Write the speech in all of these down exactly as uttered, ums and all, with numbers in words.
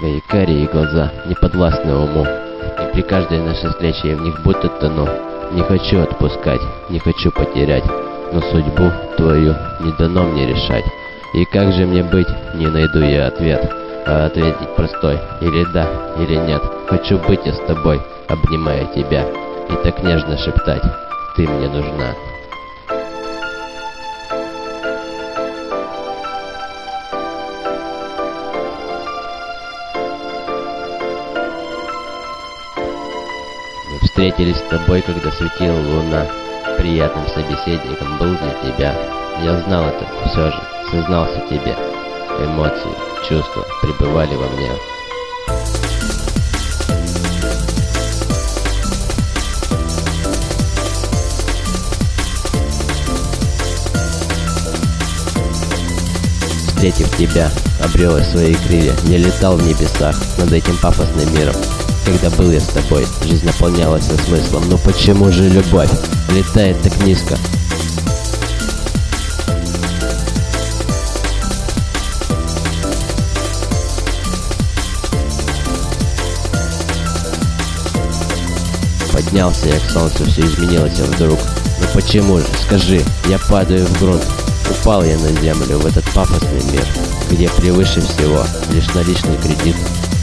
Твои карие глаза не подвластны уму, и при каждой нашей встрече я в них будто тону. Не хочу отпускать, не хочу потерять, но судьбу твою не дано мне решать. И как же мне быть, не найду я ответ, а ответить простой: или да, или нет. Хочу быть я с тобой, обнимая тебя, и так нежно шептать: ты мне нужна. Мы встретились с тобой, когда светила луна. Приятным собеседником был для тебя. Я знал это, все же сознался тебе. Эмоции, чувства пребывали во мне. Встретив тебя, обрел я свои крылья. Я летал в небесах над этим пафосным миром. Когда был я с тобой, жизнь наполнялась смыслом. Но почему же любовь летает так низко? Поднялся я к солнцу, все изменилось вдруг. Но почему же, скажи, я падаю в грунт? Упал я на землю, в этот пафосный мир, где превыше всего лишь наличный кредит.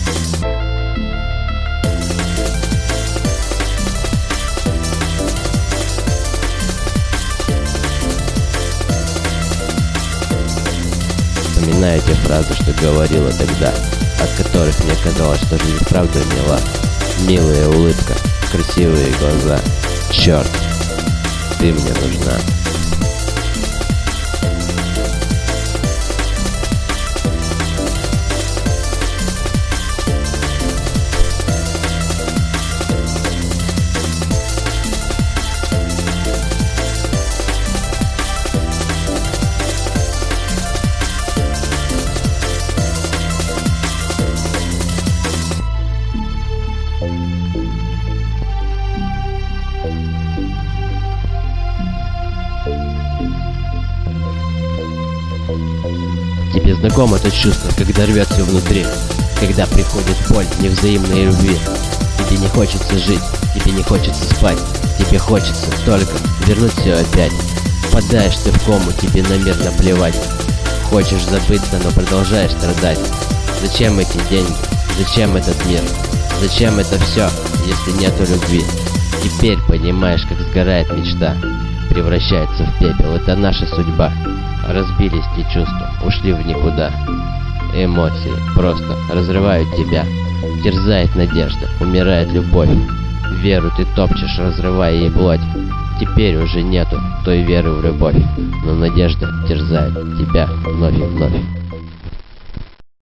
Вспоминаю те фразы, что говорила тогда, от которых мне казалось, что жизнь правда мила. Милая улыбка, красивые глаза. Черт, ты мне нужна. Тебе знакомо это чувство, когда рвет все внутри, когда приходит боль невзаимной любви. Тебе не хочется жить, тебе не хочется спать, тебе хочется только вернуть все опять. Впадаешь ты в кому, тебе на мир наплевать. Хочешь забыться, но продолжаешь страдать. Зачем эти деньги? Зачем этот мир? Зачем это все, если нету любви? Теперь понимаешь, как сгорает мечта, превращается в пепел. Это наша судьба. Разбились те чувства, ушли в никуда. Эмоции просто разрывают тебя. Терзает надежда, умирает любовь. Веру ты топчешь, разрывая ей плоть. Теперь уже нету той веры в любовь, но надежда терзает тебя вновь и вновь.